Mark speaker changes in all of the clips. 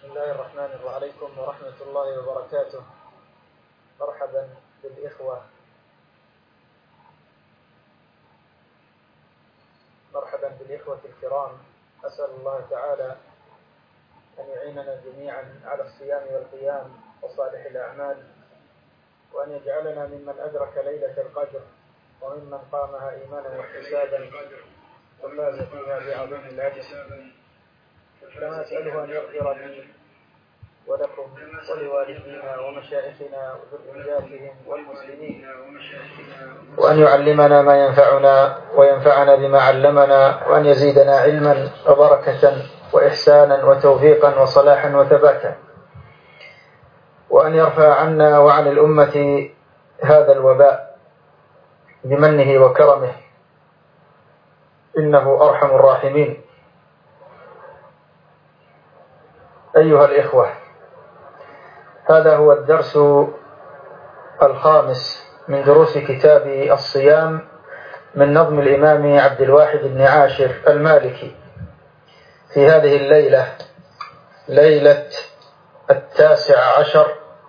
Speaker 1: بسم الله الرحمن الرحيم. عليكم ورحمة الله وبركاته. مرحبا بالإخوة، مرحبا بالإخوة الكرام. أسأل الله تعالى أن يعيننا جميعا على الصيام والقيام وصالح الأعمال، وأن يجعلنا ممن أدرك ليلة القدر وممن قامها إيمانا واحتسابا وفاز فيها بعظيم الأجر. كما أسأله أن يغفر لي ولكم ولوالدينا ومشايخنا وذرياتهم والمسلمين، وأن يعلمنا ما ينفعنا وينفعنا بما علمنا، وأن يزيدنا علما وبركة وإحسانا وتوفيقا وصلاحا وثباتا، وأن يرفع عنا وعن الأمة هذا الوباء بمنه وكرمه، إنه أرحم الراحمين. أيها الإخوة، هذا هو الدرس الخامس من دروس كتاب الصيام من نظم الإمام عبد الواحد بن عاشر المالكي في هذه الليلة، ليلة 19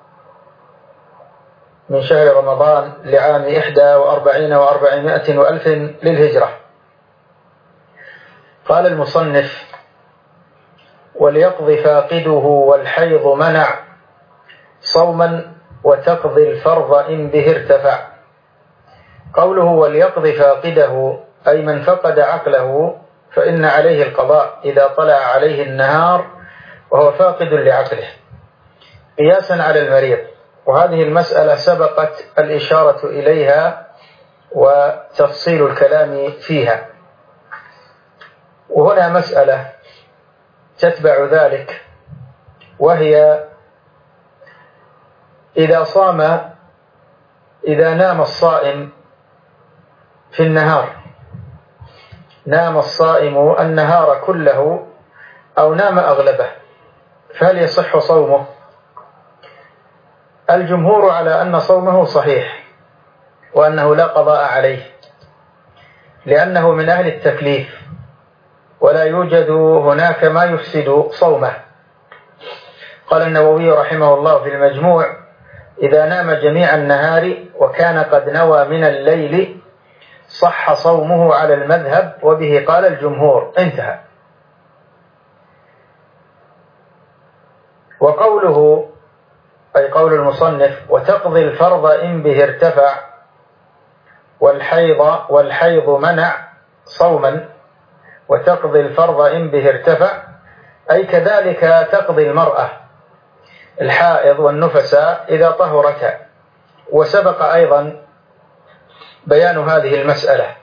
Speaker 1: من شهر رمضان لعام 41 و400 وألف للهجرة. قال المصنف: وليقضي فاقده والحيض منع صوما وتقضي الفرض إن به ارتفع. قوله وليقضي فاقده أي من فقد عقله، فإن عليه القضاء إذا طلع عليه النهار وهو فاقد لعقله، قياسا على المريض. وهذه المسألة سبقت الإشارة إليها وتفصيل الكلام فيها، وهنا مسألة تتبع ذلك، وهي إذا نام الصائم في النهار، نام الصائم النهار كله أو نام أغلبه، فهل يصح صومه؟ الجمهور على أن صومه صحيح وأنه لا قضاء عليه، لأنه من أهل التكليف ولا يوجد هناك ما يفسد صومه. قال النووي رحمه الله في المجموع: إذا نام جميع النهار وكان قد نوى من الليل صح صومه على المذهب، وبه قال الجمهور. انتهى. وقوله أي قول المصنف: وتقضي الفرض إن به ارتفع، والحيض منع صوما، وتقضي الفرض إن به ارتفع، أي كذلك تقضي المرأة الحائض والنفساء إذا طهرتا. وسبق أيضا بيان هذه المسألة.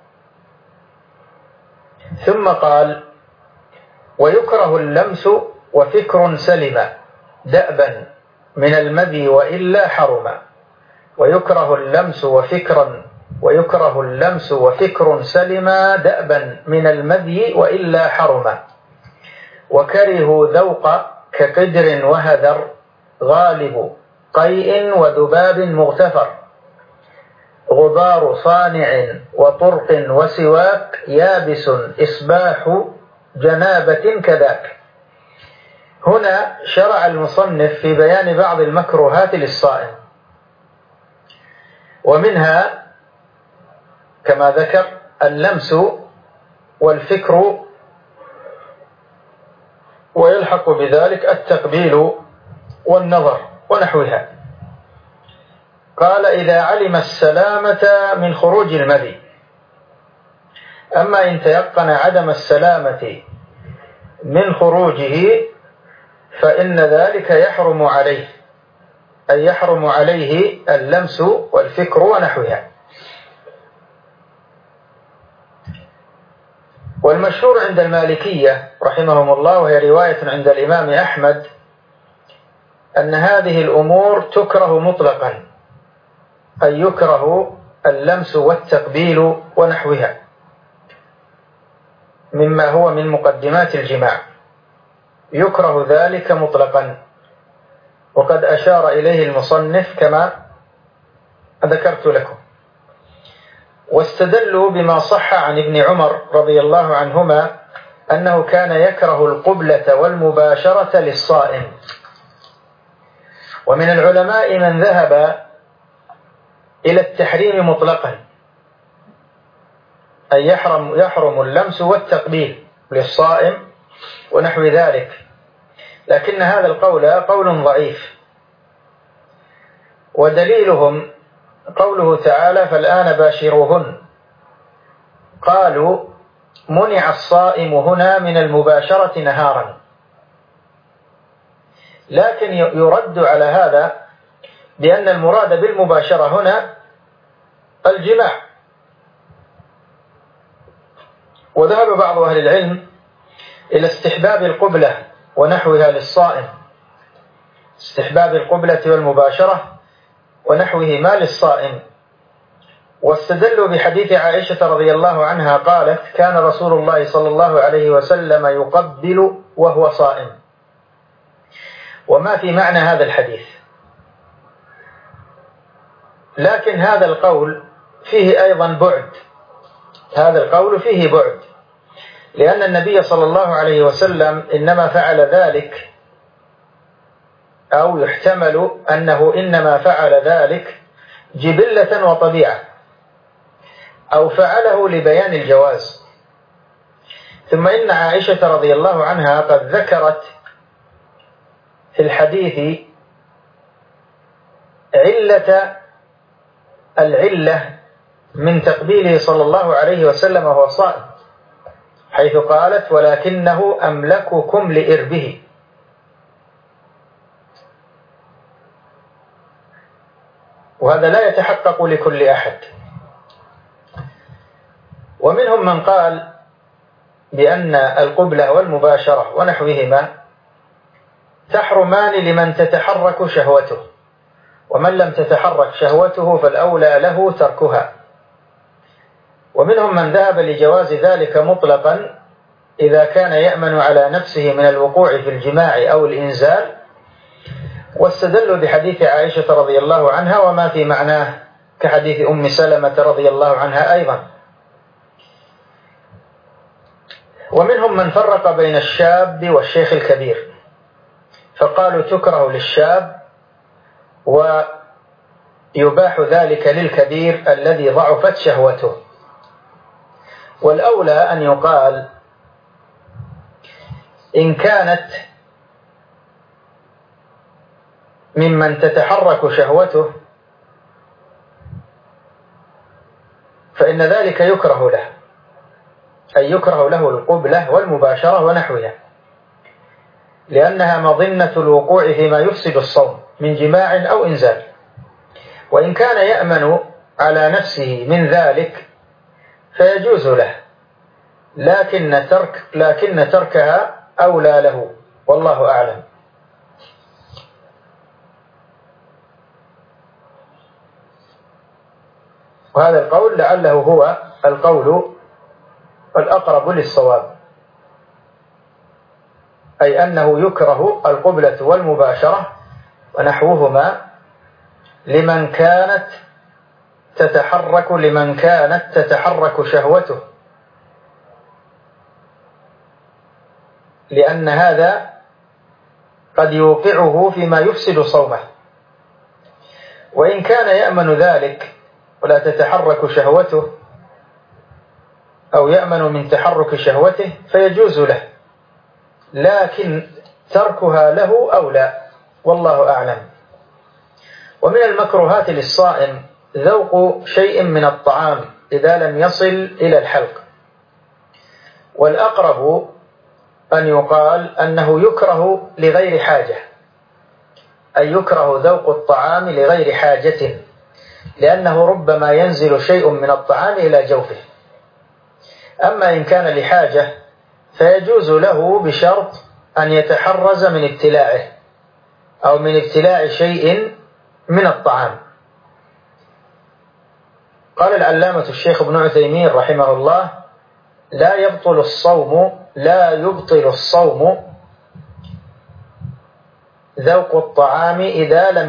Speaker 1: ثم قال: ويكره اللمس وفكر سلم دأبا من المذي وإلا حرما. ويكره اللمس وفكر سلم دأبا من المذي وإلا حرما. وكرهوا ذوق كقدر وهذر غالب قيء وذباب مغتفر. غبار صانع وطرق وسواك يابس إصباح جنابة كذاك. هنا شرع المصنف في بيان بعض المكروهات للصائم، ومنها كما ذكر اللمس والفكر، ويلحق بذلك التقبيل والنظر ونحوها. قال: إذا علم السلامة من خروج المذي. أما إن تيقن عدم السلامة من خروجه فإن ذلك يحرم عليه، أي يحرم عليه اللمس والفكر ونحوها. والمشهور عند المالكية رحمهم الله، وهي رواية عند الإمام أحمد، أن هذه الأمور تكره مطلقا، أي يكره اللمس والتقبيل ونحوها مما هو من مقدمات الجماع، يكره ذلك مطلقا. وقد أشار إليه المصنف كما ذكرت لكم. واستدلوا بما صح عن ابن عمر رضي الله عنهما أنه كان يكره القبلة والمباشرة للصائم. ومن العلماء من ذهب إلى التحريم مطلقا، أي يحرم اللمس والتقبيل للصائم ونحو ذلك، لكن هذا القول قول ضعيف، ودليلهم قوله تعالى: فالآن باشروهن. قالوا: منع الصائم هنا من المباشرة نهارا، لكن يرد على هذا بأن المراد بالمباشرة هنا الجماع. وذهب بعض أهل العلم إلى استحباب القبلة ونحوها للصائم، استحباب القبلة والمباشرة ونحوهما للصائم، واستدلوا بحديث عائشة رضي الله عنها قالت: كان رسول الله صلى الله عليه وسلم يقبل وهو صائم. وما في معنى هذا الحديث، لكن هذا القول فيه أيضا بعد، هذا القول فيه بعد، لأن النبي صلى الله عليه وسلم إنما فعل ذلك، أو يحتمل أنه إنما فعل ذلك جبلة وطبيعة، أو فعله لبيان الجواز. ثم إن عائشة رضي الله عنها قد ذكرت في الحديث العلة من تقبيله صلى الله عليه وسلم وهو صائم، حيث قالت: ولكنه أملككم لإربه. وهذا لا يتحقق لكل أحد. ومنهم من قال بأن القبلة والمباشرة ونحوهما تحرمان لمن تتحرك شهوته، ومن لم تتحرك شهوته فالأولى له تركها. ومنهم من ذهب لجواز ذلك مطلقا إذا كان يأمن على نفسه من الوقوع في الجماع أو الإنزال، واستدلوا بحديث عائشة رضي الله عنها وما في معناه كحديث أم سلمة رضي الله عنها أيضا. ومنهم من فرق بين الشاب والشيخ الكبير، فقالوا تكره للشاب ويباح ذلك للكبير الذي ضعفت شهوته. والأولى أن يقال إن كانت ممن تتحرك شهوته فإن ذلك يكره له، أي يكره له القبلة والمباشرة ونحوها، لأنها مظنة الوقوع فيما يفسد الصوم من جماع أو إنزال. وإن كان يأمن على نفسه من ذلك فيجوز له، لكن تركها أولى له، والله أعلم. وهذا القول لعله هو القول الأقرب للصواب، أي أنه يكره القبلة والمباشرة ونحوهما لمن كانت تتحرك شهوته، لأن هذا قد يوقعه فيما يفسد صومه. وإن كان يأمن ذلك ولا تتحرك شهوته، أو يأمن من تحرك شهوته، فيجوز له، لكن تركها له أولى، والله أعلم. ومن المكروهات للصائم ذوق شيء من الطعام إذا لم يصل إلى الحلق، والأقرب أن يقال أنه يكره لغير حاجة، أي يكره ذوق الطعام لغير حاجة، لأنه ربما ينزل شيء من الطعام إلى جوفه. أما إن كان لحاجة فيجوز له بشرط أن يتحرز من ابتلاعه أو من ابتلاع شيء من الطعام. قال العلامة الشيخ ابن عثيمين رحمه الله: لا يبطل الصوم ذوق الطعام إذا لم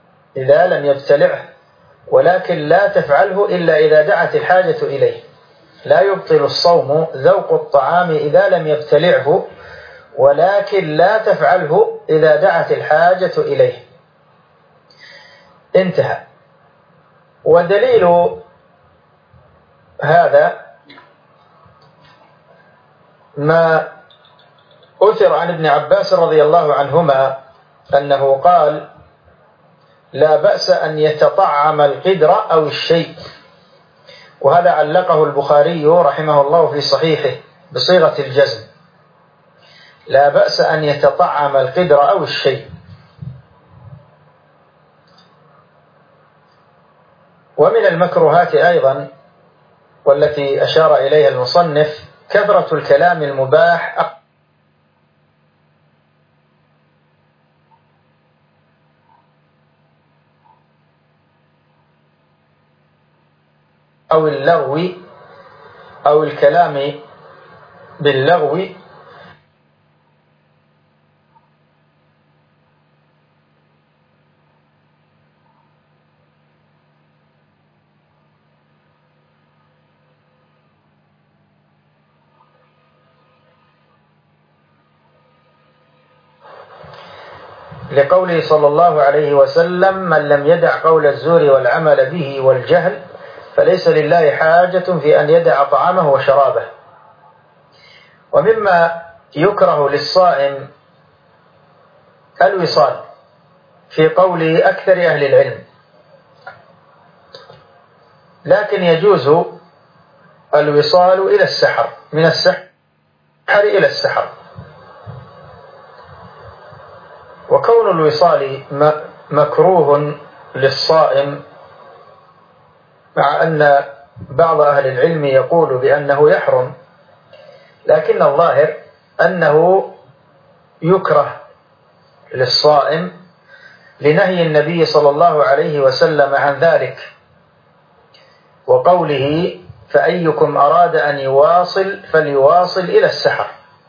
Speaker 1: يبتلعه، ولكن لا تفعله إلا إذا دعت الحاجة إليه. لا يبطل الصوم ذوق الطعام إذا لم يبتلعه، ولكن لا تفعله إذا دعت الحاجة إليه. انتهى. ودليل هذا ما أثر عن ابن عباس رضي الله عنهما أنه قال: لا بأس أن يتطعم القدر أو الشيء. وهذا علقه البخاري رحمه الله في صحيحه بصيغة الجزم: لا بأس أن يتطعم القدر أو الشيء. ومن المكروهات أيضا والتي أشار إليها المصنف كثرة الكلام المباح أو اللغو أو الكلام باللغو لقوله صلى الله عليه وسلم: من لم يدع قول الزور والعمل به والجهل فليس لله حاجة في أن يدع طعامه وشرابه. ومما يكره للصائم الوصال في قول أكثر أهل العلم، لكن يجوز الوصال إلى السحر، من السحر إلى السحر. وكون الوصال مكروه للصائم، مع أن بعض أهل العلم يقول بأنه يحرم، لكن الظاهر أنه يكره للصائم لنهي النبي صلى الله عليه وسلم عن ذلك، وقوله: فأيكم أراد أن يواصل فليواصل إلى السحر.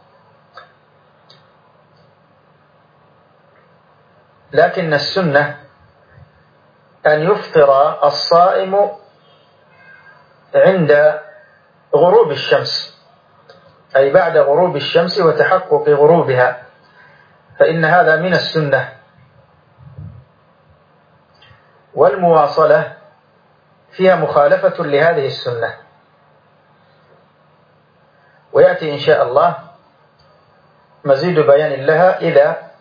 Speaker 1: لكن السنة أن يفطر الصائم عند غروب الشمس، أي بعد غروب الشمس وتحقق غروبها، فإن هذا من السنة. والمواصلة فيها مخالفة لهذه السنة، ويأتي إن شاء الله مزيد بيان لها إذا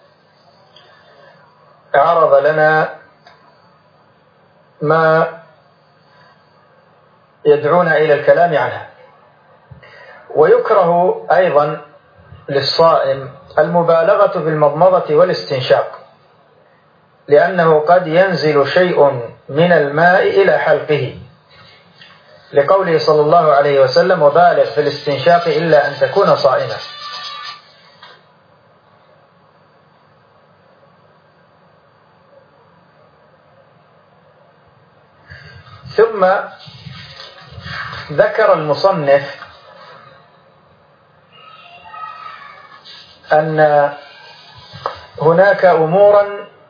Speaker 1: عرض لنا ما يدعونا إلى الكلام عنها. ويكره أيضا للصائم المبالغة في المضمضة والاستنشاق، لأنه قد ينزل شيء من الماء إلى حلقه، لقوله صلى الله عليه وسلم: وبالغ في الاستنشاق إلا أن تكون صائما. ثم ذكر المصنف أن هناك أمورا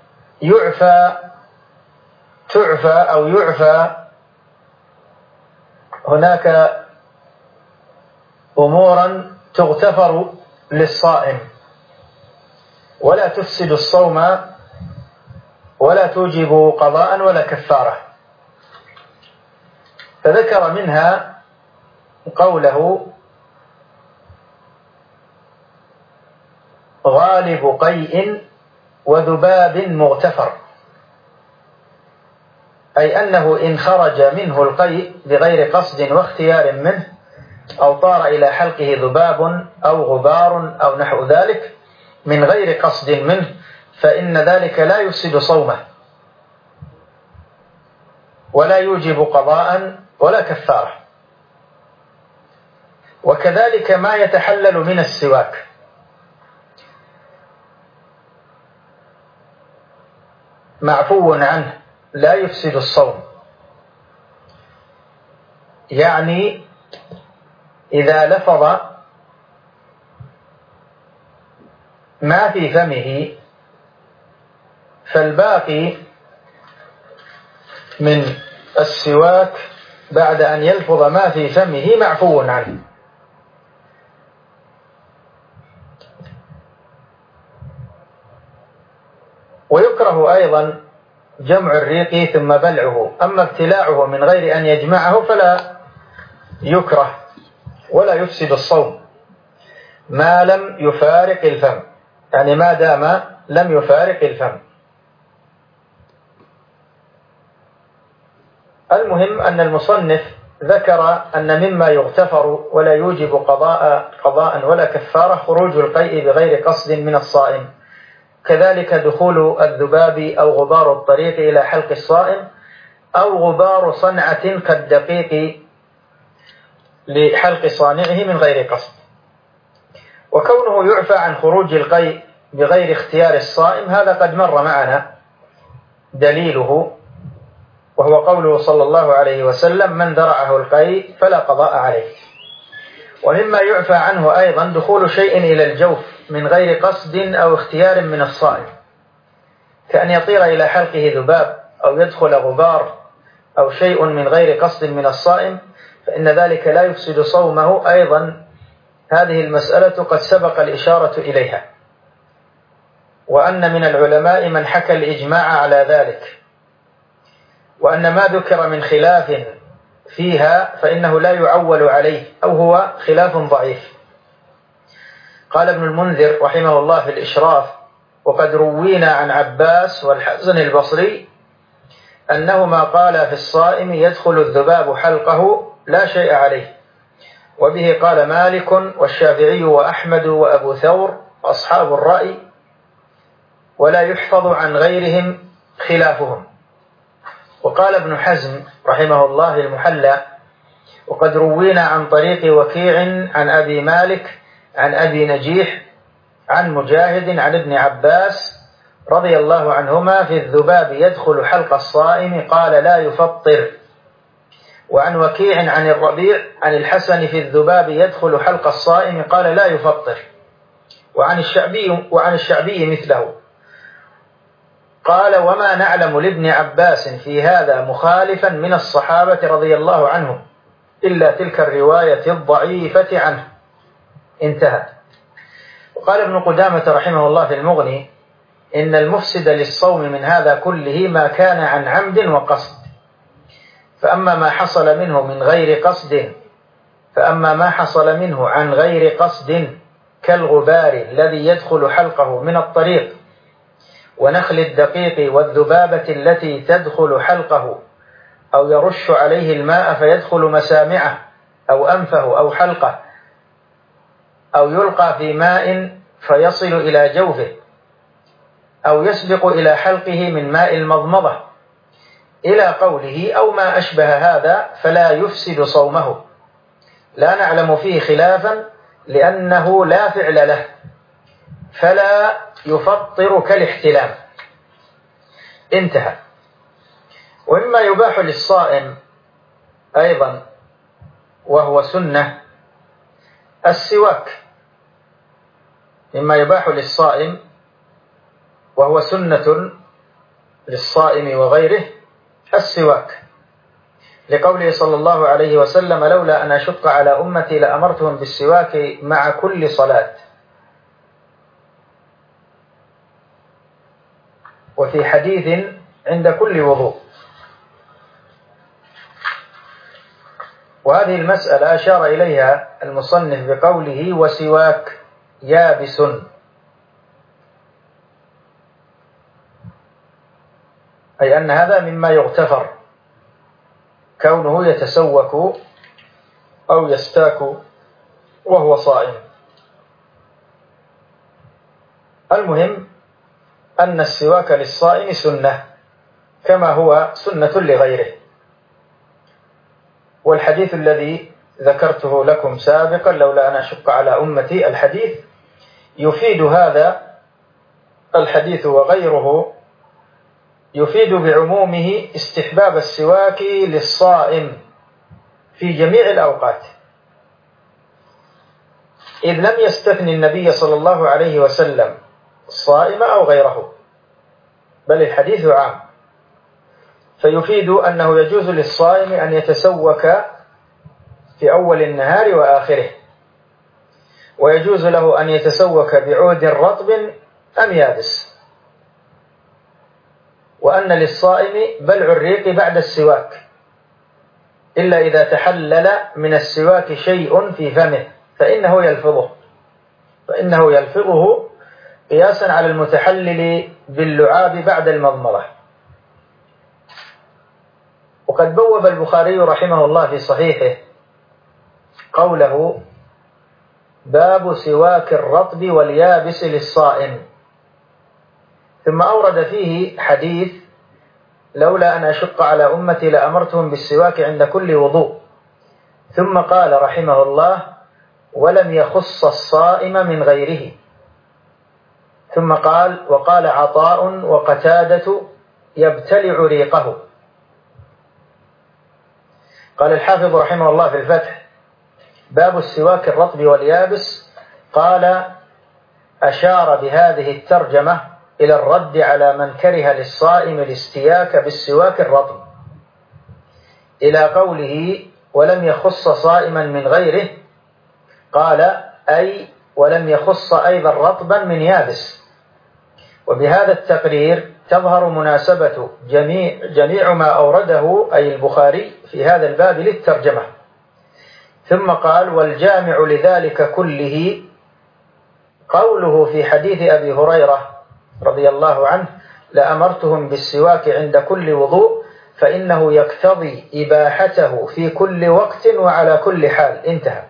Speaker 1: يعفى هناك أمورا تغتفر للصائم ولا تفسد الصوم ولا توجب قضاء ولا كفارة. فذكر منها قوله: غالب قيء وذباب مغتفر، أي أنه إن خرج منه القيء بغير قصد واختيار منه، أو طار إلى حلقه ذباب أو غبار أو نحو ذلك من غير قصد منه، فإن ذلك لا يفسد صومه ولا يوجب قضاء ولا كفارة. وكذلك ما يتحلل من السواك، معفو عنه لا يفسد الصوم، يعني إذا لفظ ما في فمه فالباقي من السواك بعد أن يلفظ ما في فمه معفو عنه. ويكره أيضا جمع الريق ثم بلعه، أما ابتلاعه من غير أن يجمعه فلا يكره ولا يفسد الصوم ما لم يفارق الفم، يعني ما دام لم يفارق الفم. المهم أن المصنف ذكر أن مما يغتفر ولا يوجب قضاء ولا كفارة خروج القيء بغير قصد من الصائم، كذلك دخول الذباب أو غبار الطريق إلى حلق الصائم، أو غبار صنعة كالدقيق لحلق صانعه من غير قصد. وكونه يعفى عن خروج القيء بغير اختيار الصائم هذا قد مر معنا دليله، وهو قوله صلى الله عليه وسلم: من ذرعه القيء فلا قضاء عليه. ومما يعفى عنه أيضا دخول شيء إلى الجوف من غير قصد أو اختيار من الصائم، كأن يطير إلى حلقه ذباب أو يدخل غبار أو شيء من غير قصد من الصائم، فإن ذلك لا يفسد صومه. أيضا هذه المسألة قد سبق الإشارة إليها، وأن من العلماء من حكى الإجماع على ذلك، وأن ما ذكر من خلاف فيها فإنه لا يعول عليه أو هو خلاف ضعيف. قال ابن المنذر رحمه الله في الإشراف: وقد روينا عن عباس والحسن البصري أنهما قالا في الصائم يدخل الذباب حلقه لا شيء عليه، وبه قال مالك والشافعي وأحمد وأبو ثور وأصحاب الرأي، ولا يحفظ عن غيرهم خلافهم. وقال ابن حزم رحمه الله في المحلى: وقد روينا عن طريق وكيع عن أبي مالك عن أبي نجيح عن مجاهد عن ابن عباس رضي الله عنهما في الذباب يدخل حلق الصائم قال لا يفطر. وعن وكيع عن الربيع عن الحسن في الذباب يدخل حلق الصائم قال لا يفطر. وعن الشعبي مثله. قال: وما نعلم لابن عباس في هذا مخالفا من الصحابة رضي الله عنهم إلا تلك الرواية الضعيفة عنه. انتهى. وقال ابن قدامة رحمه الله في المغني: إن المفسد للصوم من هذا كله ما كان عن عمد وقصد، فأما ما حصل منه عن غير قصد كالغبار الذي يدخل حلقه من الطريق ونخل الدقيق والذبابة التي تدخل حلقه، أو يرش عليه الماء فيدخل مسامعه أو أنفه أو حلقه، أو يلقى في ماء فيصل إلى جوفه، أو يسبق إلى حلقه من ماء المضمضة، إلى قوله أو ما أشبه هذا فلا يفسد صومه، لا نعلم فيه خلافا لأنه لا فعل له، فلا يفطر كالاحتلام. انتهى. ومما يباح للصائم أيضا وهو سنة السواك، مما يباح للصائم وهو سنة للصائم وغيره السواك، لقوله صلى الله عليه وسلم: لولا أن أشق على أمتي لأمرتهم بالسواك مع كل صلاة. وفي حديث عند كل وضوء. وهذه المسألة أشار إليها المصنف بقوله: وسواك يابس، أي أن هذا مما يغتفر كونه يتسوك أو يستاك وهو صائم. المهم أن السواك للصائم سنة كما هو سنة لغيره. والحديث الذي ذكرته لكم سابقا: لولا أن أشق على أمتي، الحديث يفيد هذا الحديث وغيره يفيد بعمومه استحباب السواك للصائم في جميع الأوقات، إذ لم يستثن النبي صلى الله عليه وسلم الصائم أو غيره، بل الحديث عام. فيفيد أنه يجوز للصائم أن يتسوك في أول النهار وآخره، ويجوز له أن يتسوك بعود رطب أم يابس، وأن للصائم بلع الريق بعد السواك إلا إذا تحلل من السواك شيء في فمه فإنه يلفظه قياسا على المتحلل باللعاب بعد المضمضة. وقد بوب البخاري رحمه الله في صحيحه قوله: باب سواك الرطب واليابس للصائم، ثم أورد فيه حديث: لولا أن أشق على أمتي لأمرتهم بالسواك عند كل وضوء، ثم قال رحمه الله: ولم يخص الصائم من غيره، ثم قال: وقال عطاء وقتادة يبتلع ريقه. قال الحافظ رحمه الله في الفتح: باب السواك الرطب واليابس، قال: أشار بهذه الترجمة إلى الرد على من كره للصائم الاستياك بالسواك الرطب، إلى قوله: ولم يخص صائما من غيره، قال: أي ولم يخص أيضا رطبا من يابس. وبهذا التقرير تظهر مناسبة جميع ما أورده أي البخاري في هذا الباب للترجمة. ثم قال: والجامع لذلك كله قوله في حديث أبي هريرة رضي الله عنه: لأمرتهم بالسواك عند كل وضوء، فإنه يقتضي إباحته في كل وقت وعلى كل حال. انتهى.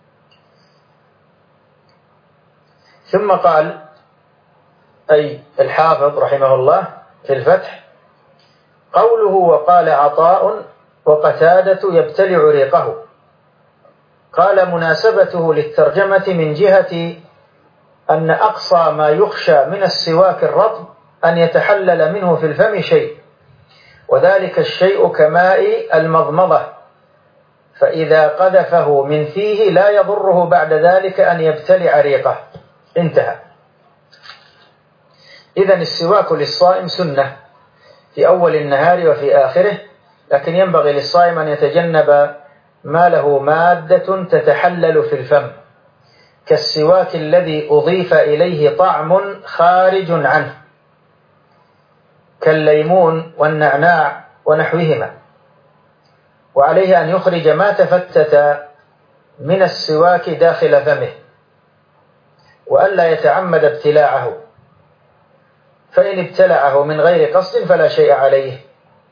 Speaker 1: ثم قال أي الحافظ رحمه الله في الفتح: قوله وقال عطاء وقتادة يبتلع ريقه، قال مناسبته للترجمة من جهة أن أقصى ما يخشى من السواك الرطب أن يتحلل منه في الفم شيء، وذلك الشيء كماء المضمضة، فإذا قذفه من فيه لا يضره بعد ذلك أن يبتلع ريقه. انتهى. إذن السواك للصائم سنة في أول النهار وفي آخره، لكن ينبغي للصائم أن يتجنب ما له مادة تتحلل في الفم، كالسواك الذي أضيف إليه طعم خارج عنه كالليمون والنعناع ونحوهما، وعليه أن يخرج ما تفتت من السواك داخل فمه، وألا يتعمد ابتلاعه، فإن ابتلعه من غير قصد فلا شيء عليه.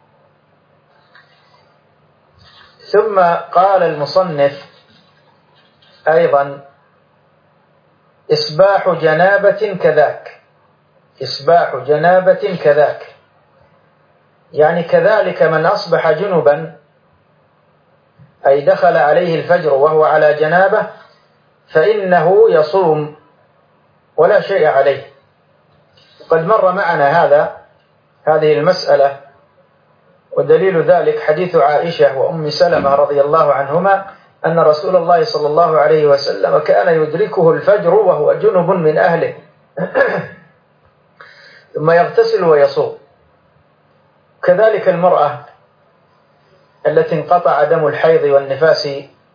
Speaker 1: ثم قال المصنف أيضا: إصباح جنابة كذاك. إصباح جنابة كذاك، يعني كذلك من أصبح جنبا، أي دخل عليه الفجر وهو على جنابه، فإنه يصوم ولا شيء عليه. قد مر معنا هذه المسألة، ودليل ذلك حديث عائشة وأم سلمة رضي الله عنهما أن رسول الله صلى الله عليه وسلم كان يدركه الفجر وهو جنب من أهله ثم يغتسل ويصوم. كذلك المرأة التي انقطع دم الحيض والنفاس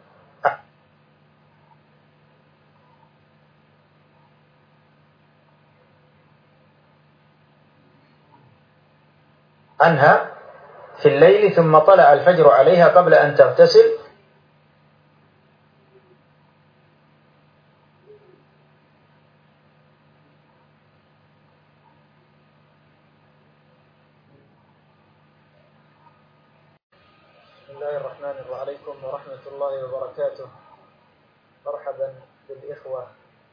Speaker 1: عنها في الليل ثم طلع الفجر عليها قبل أن تغتسل، بسم الله الرحمن الرحيم. عليكم ورحمة الله وبركاته. مرحبا بالإخوة،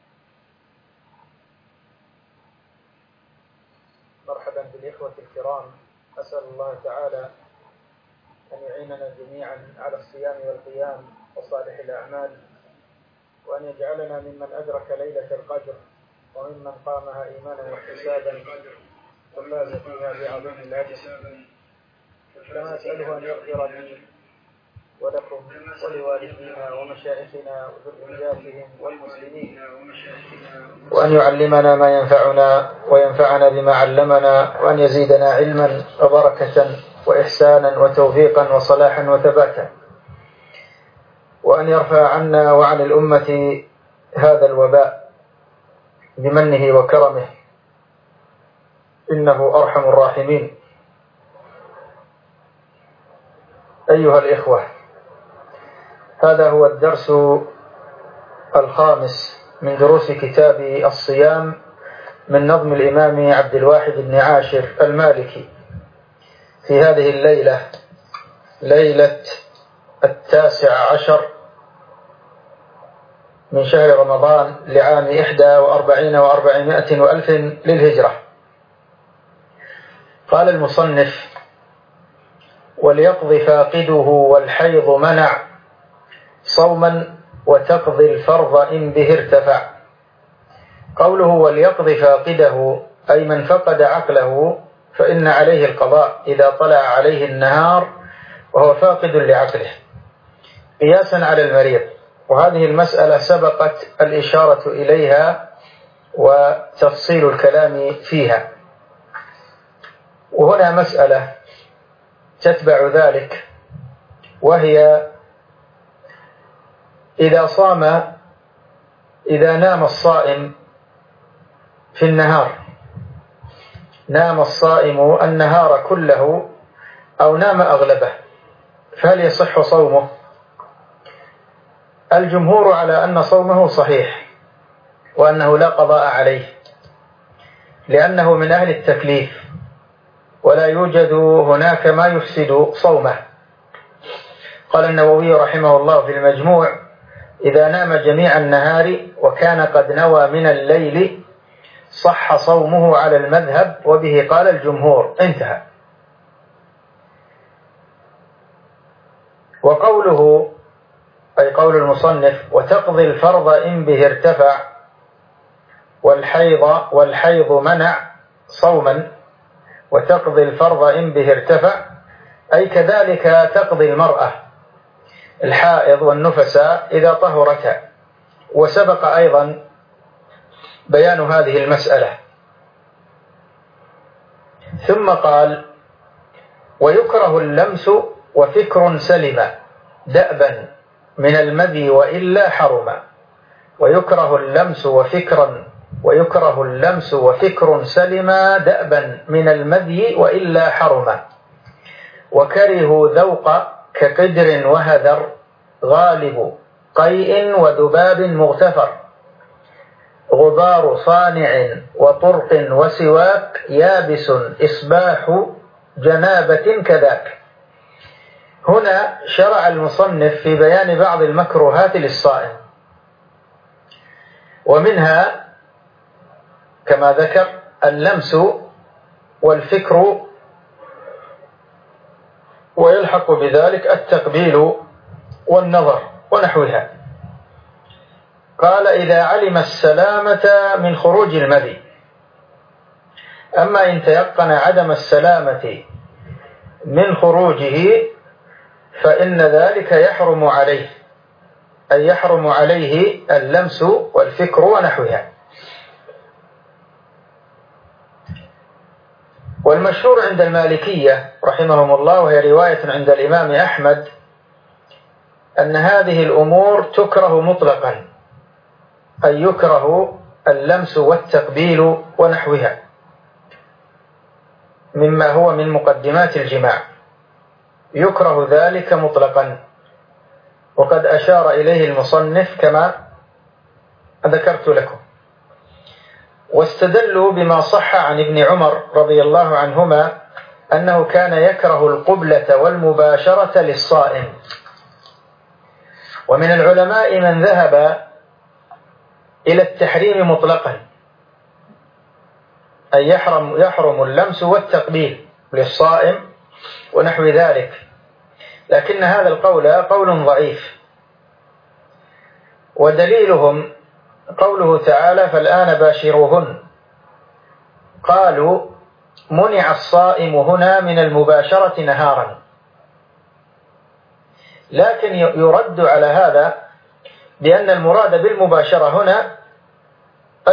Speaker 1: مرحبا بالإخوة الكرام. أسأل الله تعالى أن يعيننا جميعا على الصيام والقيام وصالح الأعمال، وأن يجعلنا ممن أدرك ليلة القدر وممن قامها إيمانا واحتسابا وفاز فيها بعظيم الأجر. كما أسأله أن يغفر لي ولكم ولوالدينا ومشايخنا وذرياتهم والمسلمين، وأن يعلمنا ما ينفعنا وينفعنا بما علمنا، وأن يزيدنا علما وبركة وإحسانا وتوفيقا وصلاحا وثباتا، وأن يرفع عنا وعن الأمة هذا الوباء بمنه وكرمه، إنه أرحم الراحمين. أيها الإخوة، هذا هو الدرس الخامس من دروس كتاب الصيام من نظم الإمام عبد الواحد بن عاشر المالكي في هذه الليلة، ليلة 19 من شهر رمضان لعام 41 و400 وألف للهجرة. قال المصنف: وليقضي فاقده والحيض منع صوما وتقضي الفرض إن به ارتفع. قوله وليقضي فاقده أي من فقد عقله، فإن عليه القضاء إذا طلع عليه النهار وهو فاقد لعقله، قياسا على المريض. وهذه المسألة سبقت الإشارة إليها وتفصيل الكلام فيها، وهنا مسألة تتبع ذلك، وهي إذا نام الصائم في النهار، نام الصائم النهار كله أو نام أغلبه، فهل يصح صومه؟ الجمهور على أن صومه صحيح وأنه لا قضاء عليه، لأنه من أهل التكليف ولا يوجد هناك ما يفسد صومه. قال النووي رحمه الله في المجموع: إذا نام جميع النهار وكان قد نوى من الليل صح صومه على المذهب، وبه قال الجمهور. انتهى. وقوله أي قول المصنف: وتقضي الفرض إن به ارتفع، والحيض منع صوما، وتقضي الفرض إن به ارتفع، أي كذلك تقضي المرأة الحائض والنفساء إذا طهرتا. وسبق أيضا بيان هذه المسألة. ثم قال: ويكره اللمس وفكر سلم دأبا من المذي وإلا حرم. ويكره اللمس وفكر سلم دأبا من المذي وإلا حرم. وكرهوا ذوق كقدر وهذر غالب قيء وذباب مغتفر. غبار صانع وطرق وسواك يابس إصباح جنابة كذاك. هنا شرع المصنف في بيان بعض المكروهات للصائم، ومنها كما ذكر اللمس والفكر، ويلحق بذلك التقبيل والنظر ونحوها. قال: إذا علم السلامة من خروج المذي. أما إن تيقن عدم السلامة من خروجه فإن ذلك يحرم عليه، أي يحرم عليه اللمس والفكر ونحوها. والمشهور عند المالكية رحمهم الله، وهي رواية عند الإمام أحمد، أن هذه الأمور تكره مطلقا، أي يكره اللمس والتقبيل ونحوها مما هو من مقدمات الجماع، يكره ذلك مطلقا، وقد أشار إليه المصنف كما ذكرت لكم. واستدلوا بما صح عن ابن عمر رضي الله عنهما أنه كان يكره القبلة والمباشرة للصائم. ومن العلماء من ذهب إلى التحريم مطلقا، أي يحرم اللمس والتقبيل للصائم ونحو ذلك، لكن هذا القول قول ضعيف. ودليلهم قوله تعالى: فالآن باشروهن. قالوا: منع الصائم هنا من المباشرة نهارا، لكن يرد على هذا بأن المراد بالمباشرة هنا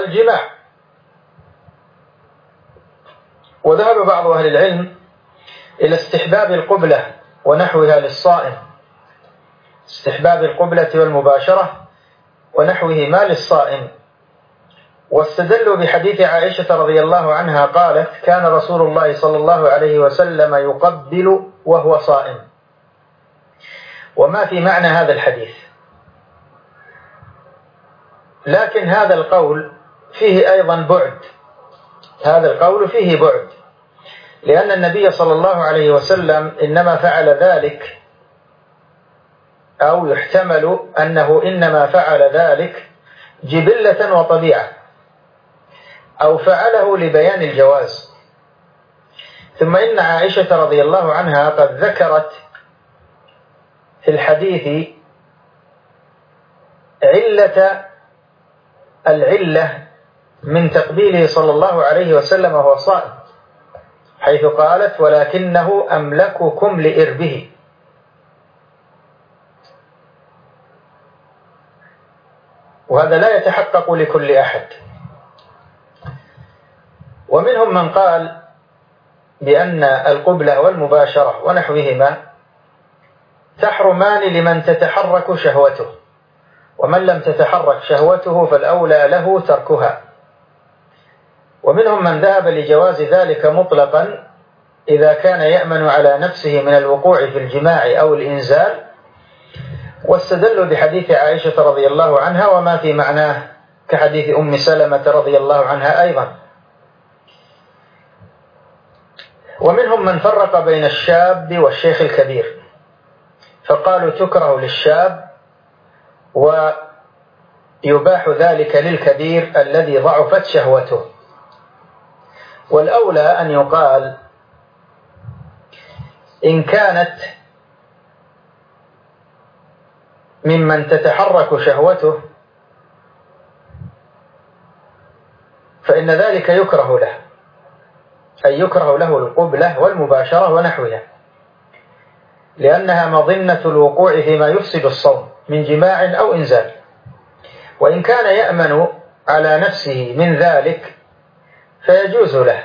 Speaker 1: الجماع. وذهب بعض أهل العلم إلى استحباب القبلة ونحوها للصائم، استحباب القبلة والمباشرة ونحوهما للصائم. واستدلوا بحديث عائشة رضي الله عنها قالت: كان رسول الله صلى الله عليه وسلم يقبل وهو صائم. وما في معنى هذا الحديث، لكن هذا القول فيه أيضا بعد، هذا القول فيه بعد، لأن النبي صلى الله عليه وسلم إنما فعل ذلك، أو يحتمل أنه إنما فعل ذلك جبلة وطبيعة، أو فعله لبيان الجواز. ثم إن عائشة رضي الله عنها قد ذكرت في الحديث العلة من تقبيله صلى الله عليه وسلم وهو صائم، حيث قالت: ولكنه أملككم لإربه. وهذا لا يتحقق لكل أحد. ومنهم من قال بأن القبلة والمباشرة ونحوهما تحرمان لمن تتحرك شهوته، ومن لم تتحرك شهوته فالأولى له تركها. ومنهم من ذهب لجواز ذلك مطلقا إذا كان يأمن على نفسه من الوقوع في الجماع أو الإنزال، واستدلوا بحديث عائشة رضي الله عنها وما في معناه كحديث أم سلمة رضي الله عنها أيضا. ومنهم من فرق بين الشاب والشيخ الكبير، فقالوا تكره للشاب ويباح ذلك للكبير الذي ضعفت شهوته. والأولى أن يقال إن كانت ممن تتحرك شهوته فإن ذلك يكره له، أي يكره له القبلة والمباشرة ونحوها، لأنها مظنة الوقوع فيما يفسد الصوم من جماع أو إنزال. وإن كان يأمن على نفسه من ذلك فيجوز له،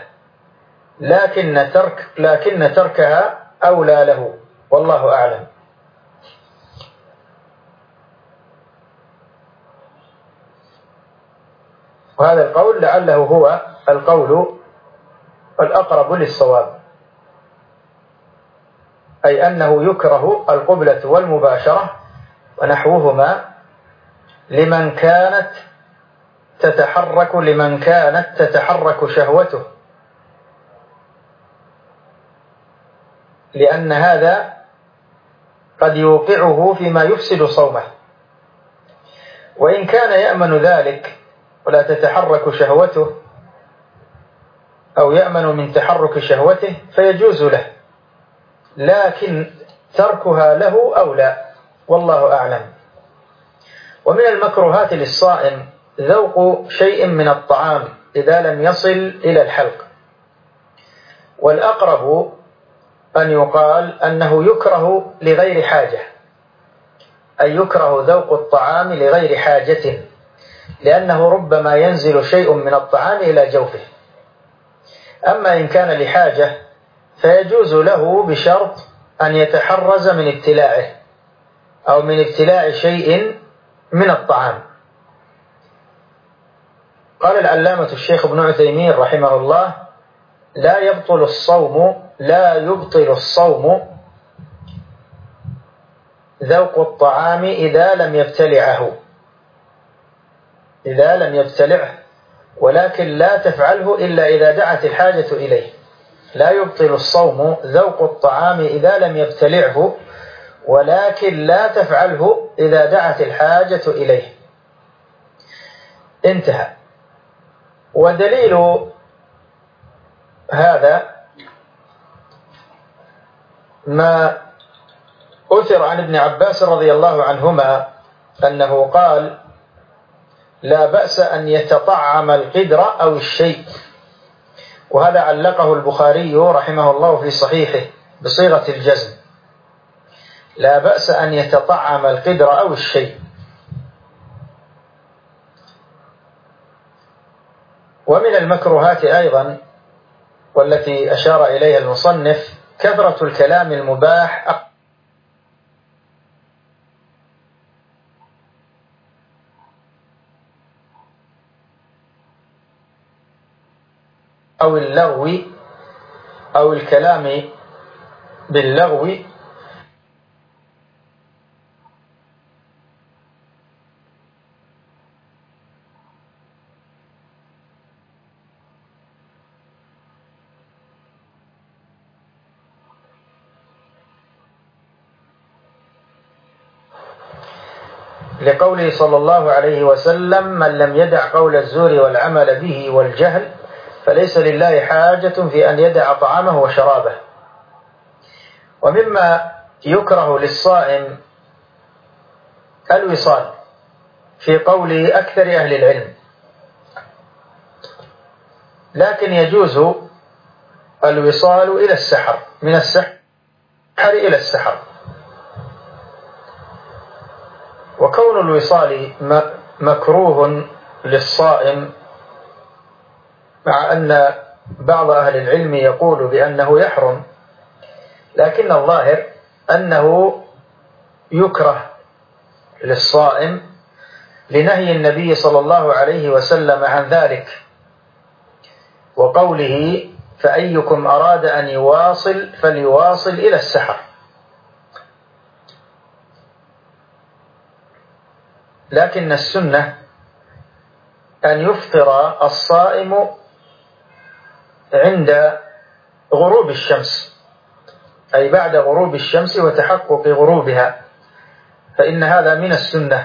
Speaker 1: لكن تركها أولى له، والله أعلم. وهذا القول لعله هو القول الأقرب للصواب، أي أنه يكره القبلة والمباشرة ونحوهما لمن كانت تتحرك شهوته، لأن هذا قد يوقعه فيما يفسد صومه. وإن كان يأمن ذلك ولا تتحرك شهوته، أو يأمن من تحرك شهوته، فيجوز له، لكن تركها له أولى، والله أعلم. ومن المكروهات للصائم ذوق شيء من الطعام إذا لم يصل إلى الحلق، والأقرب أن يقال أنه يكره لغير حاجة، أي يكره ذوق الطعام لغير حاجة، لأنه ربما ينزل شيء من الطعام إلى جوفه. أما إن كان لحاجة فيجوز له بشرط أن يتحرز من ابتلاعه أو من ابتلاع شيء من الطعام. قال العلامة الشيخ ابن عثيمين رحمه الله: لا يبطل الصوم ذوق الطعام إذا لم يبتلعه، ولكن لا تفعله إلا إذا دعت الحاجة إليه. لا يبطل الصوم ذوق الطعام إذا لم يبتلعه، ولكن لا تفعله إذا دعت الحاجة إليه. انتهى. ودليل هذا ما أثر عن ابن عباس رضي الله عنهما أنه قال: لا بأس أن يتطعم القدر أو الشيء. وهذا علقه البخاري رحمه الله في صحيحه بصيغة الجزم: لا بأس أن يتطعم القدر أو الشيء. ومن المكروهات أيضا والتي أشار إليها المصنف كثرة الكلام المباح أو اللغو أو الكلام باللغو لقوله صلى الله عليه وسلم: من لم يدع قول الزور والعمل به والجهل فليس لله حاجة في أن يدع طعامه وشرابه. ومما يكره للصائم الوصال في قول أكثر أهل العلم، لكن يجوز الوصال إلى السحر، من السحر إلى السحر. وكون الوصال مكروه للصائم، مع أن بعض أهل العلم يقول بأنه يحرم، لكن الظاهر أنه يكره للصائم لنهي النبي صلى الله عليه وسلم عن ذلك، وقوله: فأيكم أراد أن يواصل فليواصل إلى السحر. لكن السنة أن يفطر الصائم عند غروب الشمس، أي بعد غروب الشمس وتحقق غروبها، فإن هذا من السنة.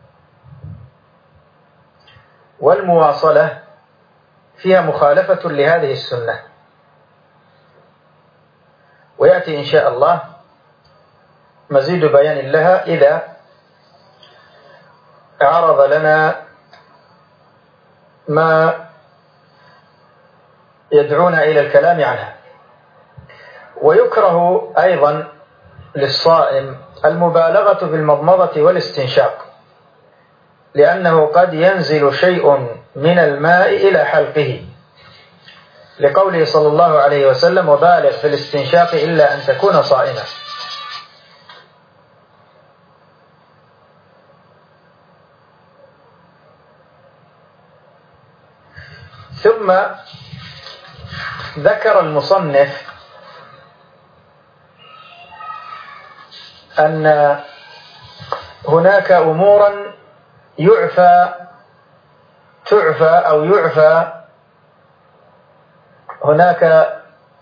Speaker 1: والمواصلة فيها مخالفة لهذه السنة، ويأتي إن شاء الله مزيد بيان لها إذا عرض لنا ما يدعونا إلى الكلام عنها. ويكره أيضا للصائم المبالغة في المضمضة والاستنشاق، لأنه قد ينزل شيء من الماء إلى حلقه، لقوله صلى الله عليه وسلم: وبالغ في الاستنشاق إلا أن تكون صائما. ثم ذكر المصنف أن هناك أمورا يعفى هناك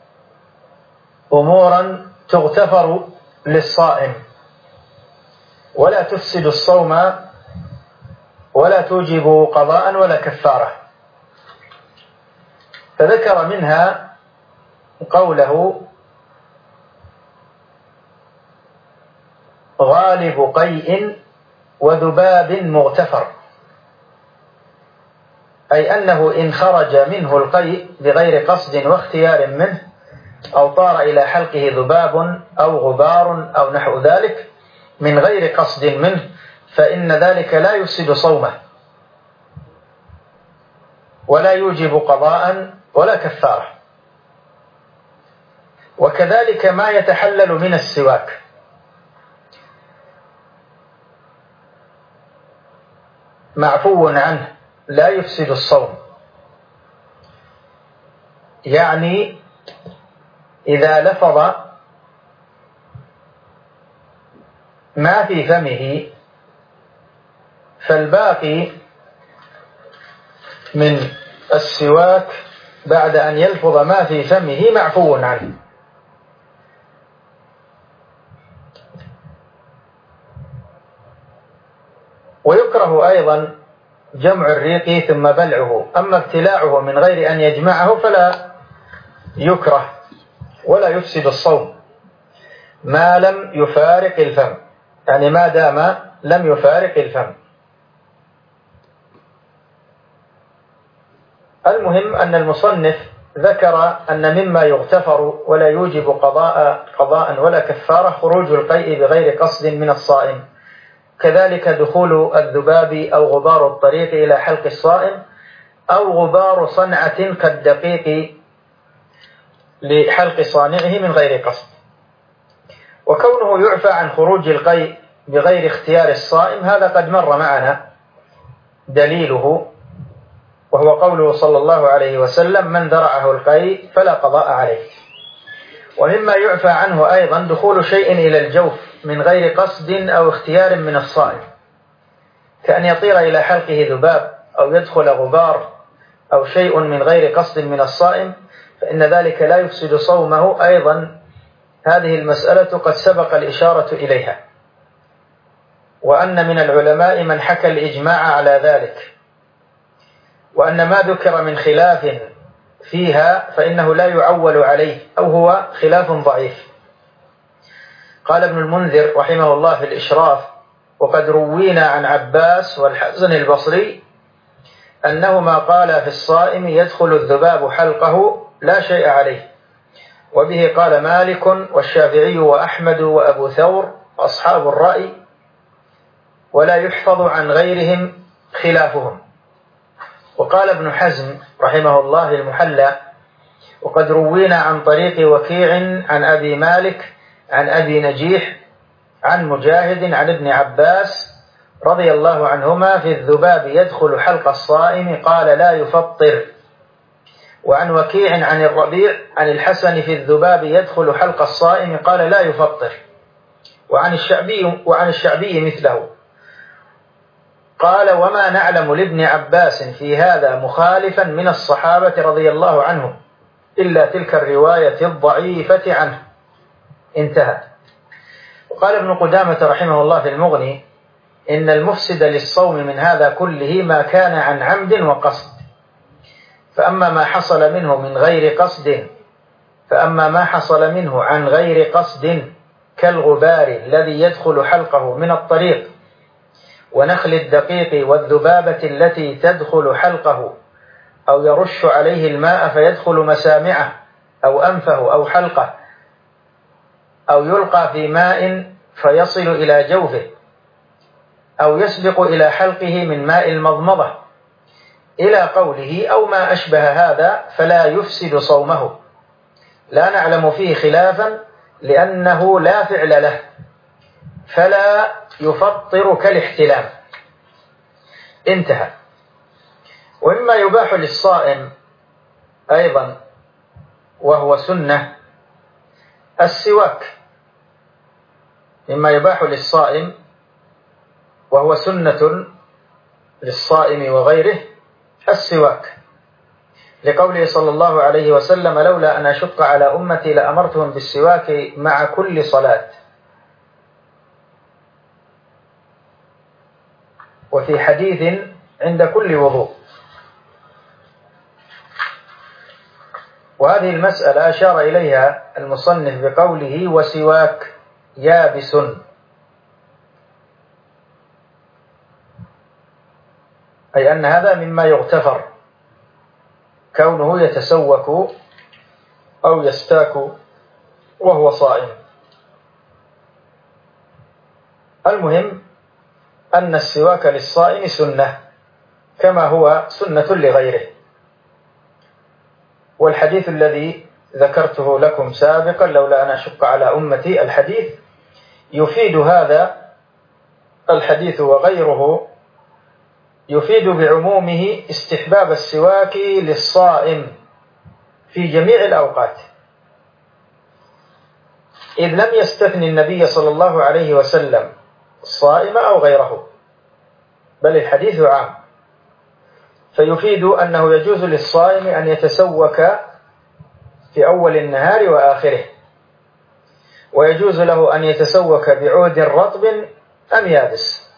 Speaker 1: أمورا تغتفر للصائم ولا تفسد الصوم ولا توجب قضاء ولا كفارة. فذكر منها قوله: غالب قيء وذباب مغتفر، أي أنه إن خرج منه القيء بغير قصد واختيار منه، أو طار إلى حلقه ذباب أو غبار أو نحو ذلك من غير قصد منه، فإن ذلك لا يفسد صومه ولا يوجب قضاء ولا كفارة. وكذلك ما يتحلل من السواك، معفو عنه لا يفسد الصوم، يعني إذا لفظ ما في فمه فالباقي من السواك بعد أن يلفظ ما في فمه معفو عنه. ويكره أيضا جمع الريق ثم بلعه، أما ابتلاعه من غير أن يجمعه فلا يكره ولا يفسد الصوم ما لم يفارق الفم، يعني ما دام لم يفارق الفم. المهم أن المصنف ذكر أن مما يغتفر ولا يوجب قضاء ولا كفارة خروج القيء بغير قصد من الصائم، كذلك دخول الذباب أو غبار الطريق إلى حلق الصائم، أو غبار صنعة كالدقيق لحلق صانعه من غير قصد. وكونه يعفى عن خروج القيء بغير اختيار الصائم هذا قد مر معنا دليله، وهو قوله صلى الله عليه وسلم: من ذرعه القيء فلا قضاء عليه. ومما يعفى عنه أيضا دخول شيء إلى الجوف من غير قصد أو اختيار من الصائم، كأن يطير إلى حلقه ذباب أو يدخل غبار أو شيء من غير قصد من الصائم، فإن ذلك لا يفسد صومه. أيضا هذه المسألة قد سبق الإشارة إليها، وأن من العلماء من حكى الإجماع على ذلك، وأن ما ذكر من خلاف فيها فإنه لا يعول عليه أو هو خلاف ضعيف. قال ابن المنذر رحمه الله في الإشراف: وقد روينا عن عباس والحسن البصري أنهما قالا في الصائم يدخل الذباب حلقه لا شيء عليه، وبه قال مالك والشافعي وأحمد وأبو ثور أصحاب الرأي، ولا يحفظ عن غيرهم خلافهم. وقال ابن حزم رحمه الله المحلى: وقد روينا عن طريق وكيع عن أبي مالك عن أبي نجيح عن مجاهد عن ابن عباس رضي الله عنهما في الذباب يدخل حلق الصائم قال لا يفطر. وعن وكيع عن الربيع عن الحسن في الذباب يدخل حلق الصائم قال لا يفطر. وعن الشعبي مثله. قال: وما نعلم لابن عباس في هذا مخالفا من الصحابة رضي الله عنهم إلا تلك الرواية الضعيفة عنه. انتهى. وقال ابن قدامة رحمه الله في المغني: إن المفسد للصوم من هذا كله ما كان عن عمد وقصد، فأما ما حصل منه عن غير قصد كالغبار الذي يدخل حلقه من الطريق ونخل الدقيق والذبابة التي تدخل حلقه أو يرش عليه الماء فيدخل مسامعه أو أنفه أو حلقه أو يلقى في ماء فيصل إلى جوفه أو يسبق إلى حلقه من ماء المضمضة إلى قوله أو ما أشبه هذا فلا يفسد صومه، لا نعلم فيه خلافا لأنه لا فعل له، فلا يفطر كالاحتلام. انتهى. ومما يباح للصائم أيضا وهو سنة السواك، مما يباح للصائم وهو سنة للصائم وغيره السواك، لقوله صلى الله عليه وسلم: لولا أن أشق على أمتي لأمرتهم بالسواك مع كل صلاة. وفي حديث عند كل وضوء. وهذه المسألة أشار إليها المصنف بقوله: وسواك يابس، أي أن هذا مما يغتفر كونه يتسوك أو يستاك وهو صائم. المهم أن السواك للصائم سنة كما هو سنة لغيره. والحديث الذي ذكرته لكم سابقا: لولا أن أشق على أمتي، الحديث يفيد هذا الحديث وغيره يفيد بعمومه استحباب السواك للصائم في جميع الأوقات، إذ لم يستثن النبي صلى الله عليه وسلم الصائم أو غيره، بل الحديث عام، فيفيد أنه يجوز للصائم أن يتسوك في أول النهار وآخره، ويجوز له أن يتسوك بعود رطب أم يابس،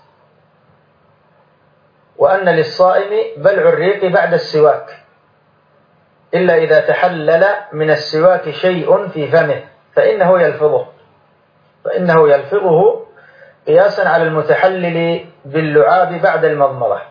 Speaker 1: وأن للصائم بلع الريق بعد السواك إلا إذا تحلل من السواك شيء في فمه فإنه يلفظه قياسا على المتحلل باللعاب بعد المضمضة.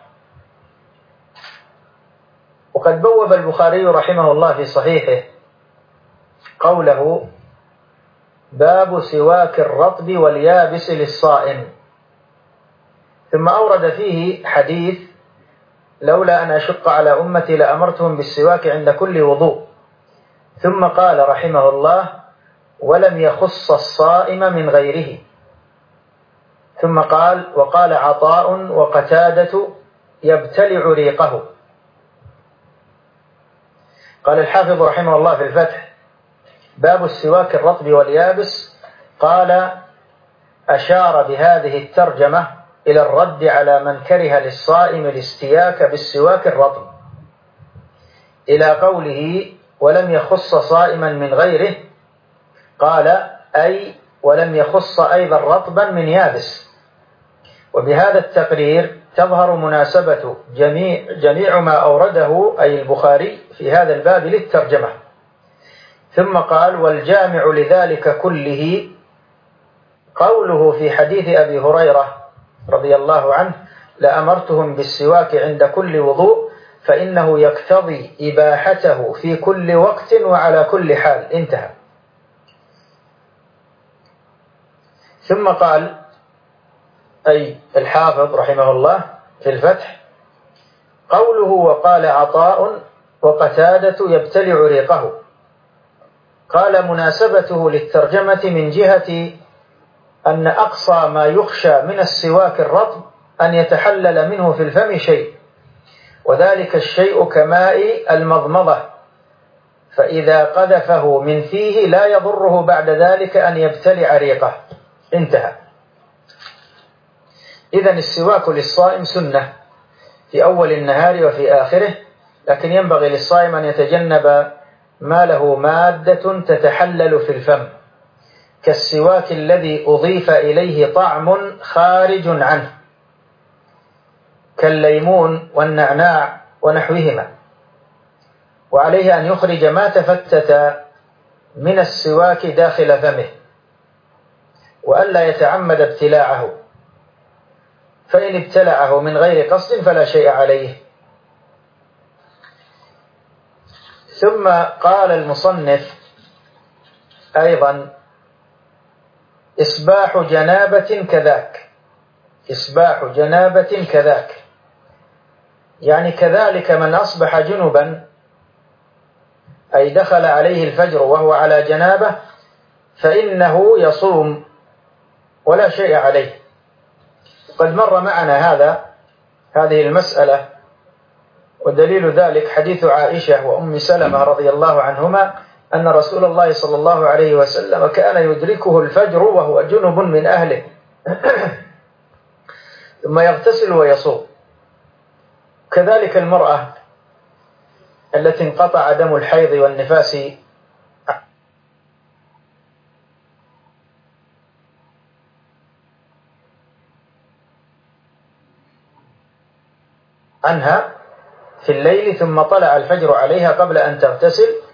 Speaker 1: وقد بوب البخاري رحمه الله في صحيحه قوله: باب سواك الرطب واليابس للصائم، ثم أورد فيه حديث: لولا أن أشق على أمتي لأمرتهم بالسواك عند كل وضوء، ثم قال رحمه الله: ولم يخص الصائم من غيره. ثم قال: وقال عطاء وقتادة: يبتلع ريقه. قال الحافظ رحمه الله في الفتح: باب السواك الرطب واليابس. قال: أشار بهذه الترجمة إلى الرد على من كره للصائم الاستياك بالسواك الرطب، إلى قوله: ولم يخص صائما من غيره. قال: أي ولم يخص أيضا رطبا من يابس. وبهذا التقرير تظهر مناسبة جميع ما أورده أي البخاري في هذا الباب للترجمة. ثم قال: والجامع لذلك كله قوله في حديث أبي هريرة رضي الله عنه: لأمرتهم بالسواك عند كل وضوء فإنه يقتضي إباحته في كل وقت وعلى كل حال. انتهى. ثم قال أي الحافظ رحمه الله في الفتح: قوله وقال عطاء وقتادة يبتلع ريقه. قال: مناسبته للترجمة من جهة أن أقصى ما يخشى من السواك الرطب أن يتحلل منه في الفم شيء، وذلك الشيء كماء المضمضة، فإذا قذفه من فيه لا يضره بعد ذلك أن يبتلع ريقه. انتهى. إذن السواك للصائم سنة في أول النهار وفي آخره، لكن ينبغي للصائم أن يتجنب ما له مادة تتحلل في الفم، كالسواك الذي أضيف إليه طعم خارج عنه كالليمون والنعناع ونحوهما، وعليه أن يخرج ما تفتت من السواك داخل فمه، وألا يتعمد ابتلاعه، فإن ابتلعه من غير قصد فلا شيء عليه. ثم قال المصنف أيضا: إصباح جنابة كذاك. إصباح جنابة كذاك، يعني كذلك من أصبح جنبا أي دخل عليه الفجر وهو على جنابه فإنه يصوم ولا شيء عليه. قد مر معنا هذه المسألة، ودليل ذلك حديث عائشة وأم سلمة رضي الله عنهما أن رسول الله صلى الله عليه وسلم كان يدركه الفجر وهو جنب من أهله ثم يغتسل ويصوم. كذلك المرأة التي انقطع دم الحيض والنفاس عنها في الليل ثم طلع الفجر عليها قبل أن تغتسل،